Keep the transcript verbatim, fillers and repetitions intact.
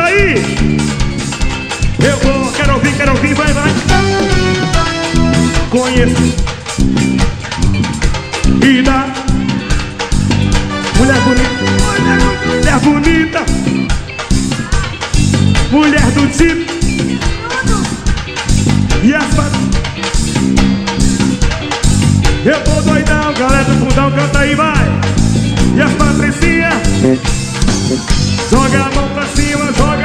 aí. Eu vou, quero ouvir, quero ouvir, vai, vai. Conheço e dá. Mulher bonita, mulher bonita, mulher do tipo. E as pat... Eu tô doidão, galera do fundão, canta aí, vai. E as patricinhas, joga a mão pra cima, joga